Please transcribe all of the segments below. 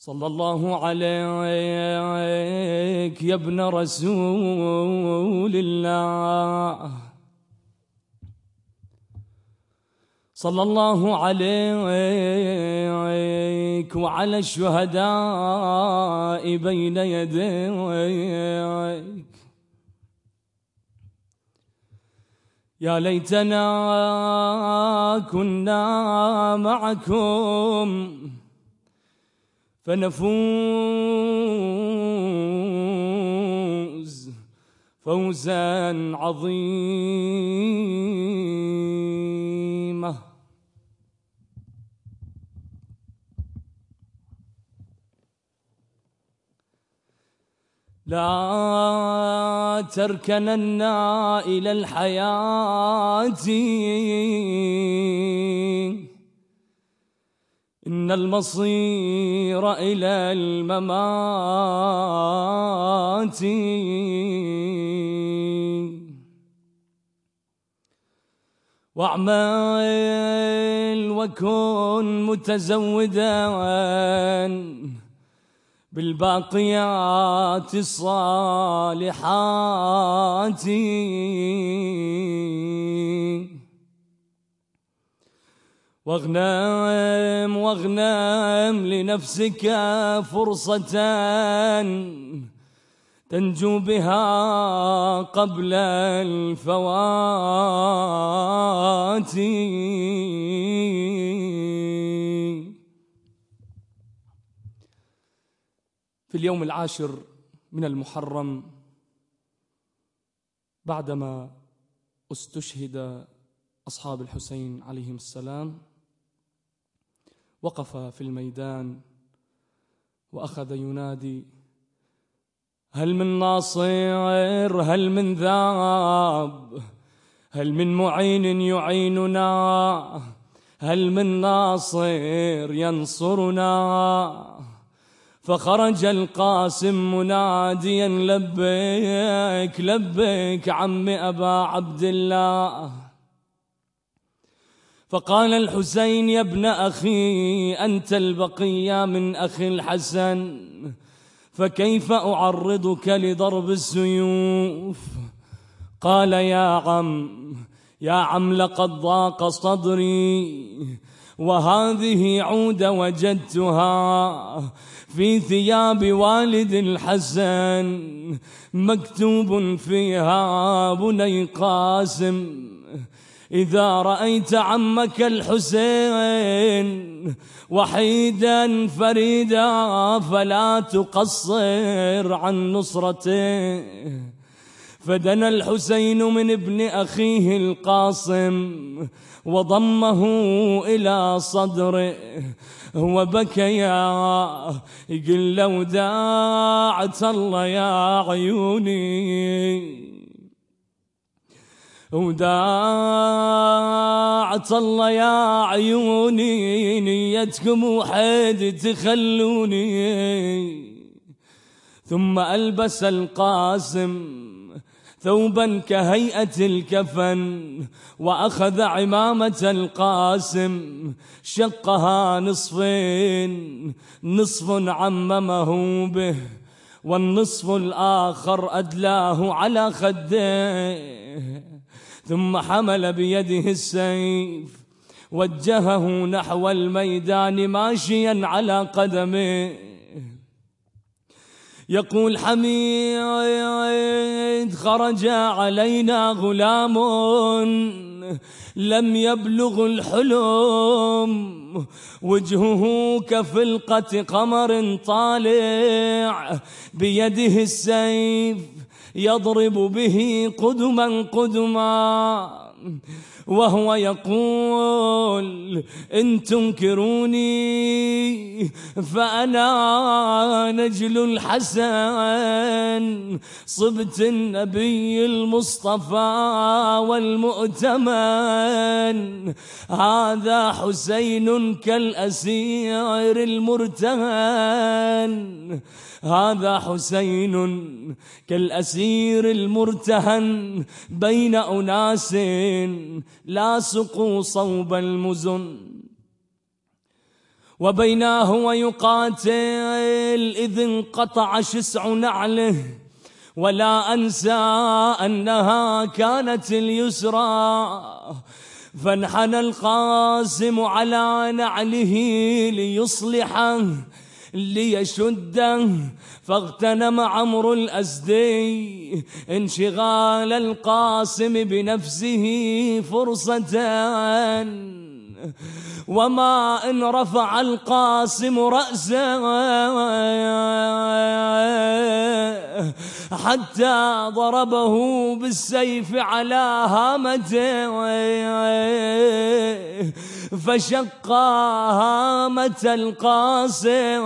صلى الله عليك يا ابن رسول الله، صلى الله عليك وعلى الشهداء بين يديك. يا ليتنا كنا معكم فنفوز فوزا عظيما. لا تركنن إلى الحياة إن المصير إلى الممات. واعمل وكن متزودا بالباقيات الصالحات، واغنم لنفسك فرصة تنجو بها قبل الفوات. في اليوم 10 من المحرم بعدما استشهد أصحاب الحسين عليهم السلام، وقف في الميدان وأخذ ينادي: هل من ناصر، هل من ذاب، هل من معين يعيننا، هل من ناصر ينصرنا. فخرج القاسم مناديا: لبيك لبيك عم أبا عبد الله. فقال الحسين: يا ابن أخي، أنت البقية من أخي الحسن، فكيف أعرضك لضرب السيوف؟ قال: يا عم لقد ضاق صدري، وهذه عود وجدتها في ثياب والد الحسن مكتوب فيها: بني قاسم، إذا رأيت عمك الحسين وحيدا فريدا فلا تقصر عن نصرته. فدنا الحسين من ابن أخيه القاسم وضمه إلى صدره وبكيا يقول: لو داعت الله يا عيوني، وداعت الله يا عيوني، نيتكم وحيد تخلوني. ثم ألبس القاسم ثوبا كهيئة الكفن، وأخذ عمامة القاسم شقها نصفين، نصف عممه به والنصف الآخر أدلاه على خديه. ثم حمل بيده السيف وجهه نحو الميدان ماشيا على قدمه يقول: حميد خرج علينا غلام لم يبلغ الحلم، وجهه كفلقة قمر طالع، بيده السيف يضرب به قدما قدما، وهو يقول: إن تنكروني فأنا نجل الحسن، صبت النبي المصطفى والمؤتمن، هذا حسين كالأسير المرتهن، هذا حسين كالأسير المرتهن بين أناس لاصقوا صوب المزن. وبيناه ويقاتل إذ انقطع شسع نعله، ولا أنسى أنها كانت اليسرى، فانحنى القاسم على نعله ليصلحه ليشده، فاغتنم عمرو الأسدي انشغال القاسم بنفسه فرصة، وما إن رفع القاسم رأسه حتى ضربه بالسيف على هامته، فشق هامة القاسم،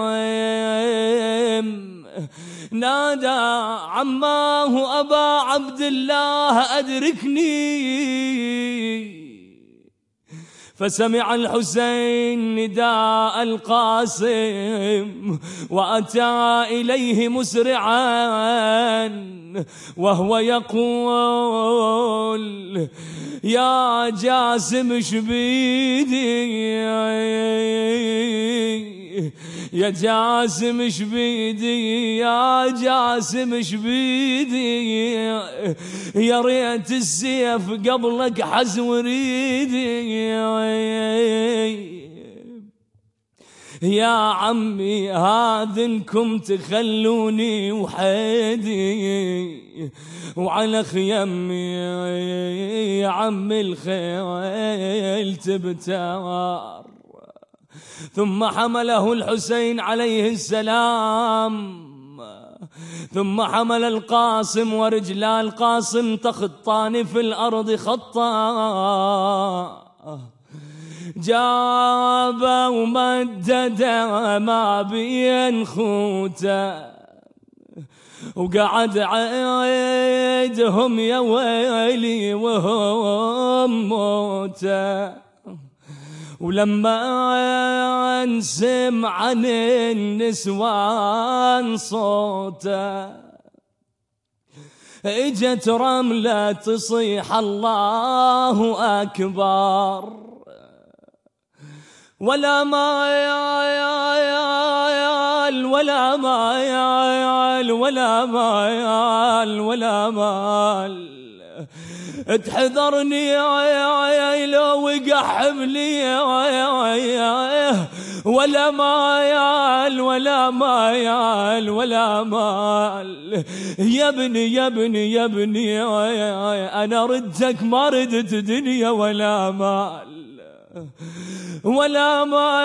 نادى عماه أبا عبد الله أدركني، فسمع الحسين نداء القاسم وأتى إليه مسرعا وهو يقول: يا جاسم شبيدي، يا جاسم شبيدي، يا جاسم شبيدي، يا ريت السيف قبلك حز وريدي، يا عمي هاذنكم تخلوني وحيدي وعلى خيمي يا عمي الخيل تبتار. ثم حمله الحسين عليه السلام، ثم حمل القاسم ورجلا القاسم تخطان في الأرض خطا، جاب ومدد ما بين خوته، وقعد عيدهم يا ويلي وهم موته. ولما سمع عن النسوان صوته، اجت رملة تصيح الله أكبر، ولا مايل ولا مايل ولا مايل ولا مال، تحذرني لو وقحبني، ولا مايل ولا مايل ولا مال، يا ابني يا ابني يا ابني أنا ردك ما ردت دنيا ولا مال، ولا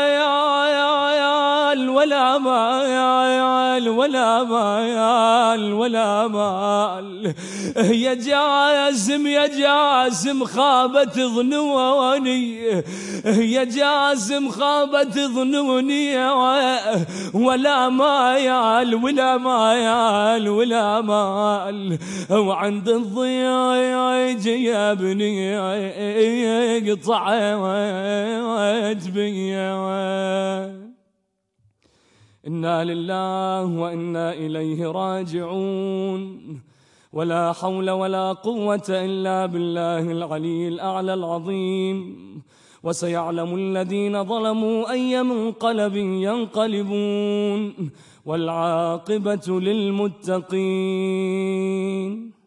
مايل ولا مايل ولا مايل ولا مال، يا جاسم يا جاسم خابت ظنوني، يا جاسم خابت ظنوني، ولا مايل ولا مايل ولا مال، وعند الضيج يا ابني يقطع بيا. إنا لله وإنا إليه راجعون، ولا حول ولا قوة إلا بالله العلي الأعلى العظيم. وسيعلم الذين ظلموا أي منقلب ينقلبون، والعاقبة للمتقين.